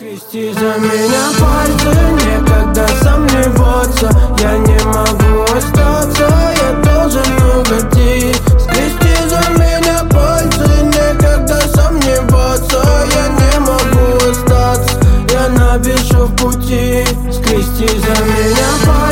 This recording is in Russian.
Скрести за меня пальцы, некогда сомневаться. Я не могу остаться, я должен угодить. Скрести за меня пальцы, некогда сомневаться. Я не могу остаться, я напишу в пути. Скрести за меня пальцы.